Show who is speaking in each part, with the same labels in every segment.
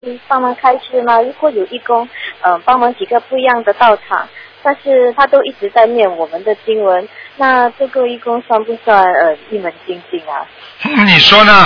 Speaker 1: 帮忙开示吗？如果有义工，帮忙几个不一样的道场，但是他都一直在念我们的经文，那这个义工算不算一门精进啊？
Speaker 2: 你说呢？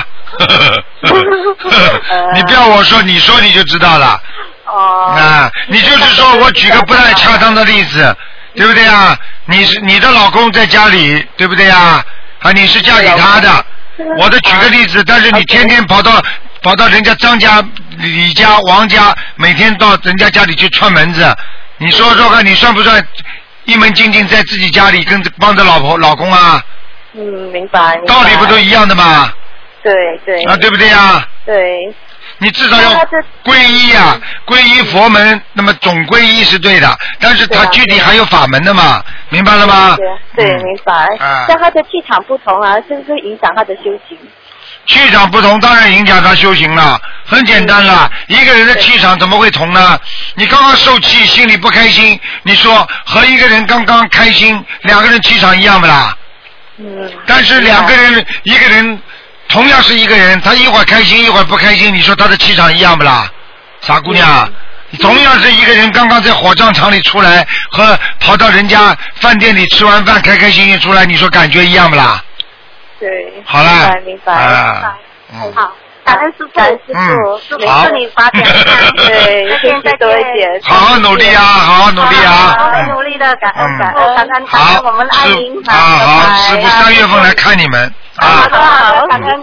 Speaker 2: 你不要我说，你说你就知道了。你就是说我举个不太恰当的例子，对不对啊？你的老公在家里，对不对啊？你是嫁给他的。我的举个例子，但是你天天跑到人家张家、李家、王家，每天到人家家里去串门子，你说说看，你算不算一门精进在自己家里跟帮着老公啊？
Speaker 1: 明白。
Speaker 2: 道理不都一样的吗？
Speaker 1: 对对。
Speaker 2: 对不对啊？
Speaker 1: 对。
Speaker 2: 你至少要皈依啊，皈依佛门，那么总皈依是对的，但是它具体还有法门的嘛，明白了吗？
Speaker 1: 对，明白。像他的气场不同啊，是不是影响他的修行？
Speaker 2: 气场不同，当然影响他修行了。很简单了，一个人的气场怎么会同呢？你刚刚受气，心里不开心，你说和一个人刚刚开心，两个人气场一样不啦？但是两个人，一个人同样是一个人，他一会儿开心一会儿不开心，你说他的气场一样不啦？傻姑娘，同样是一个人刚刚在火葬场里出来，和跑到人家饭店里吃完饭开开心心出来，你说感觉一样不啦？
Speaker 1: 对。
Speaker 2: 好了。
Speaker 1: 明白。
Speaker 3: 好，感恩师父，祝你发展健康，
Speaker 1: 对，谢谢多一点。
Speaker 2: 好好努力啊，好好努力啊。
Speaker 3: 好努力的，感恩我们的爱您。
Speaker 2: 好，师傅3月份来看你们。
Speaker 3: 好，感恩。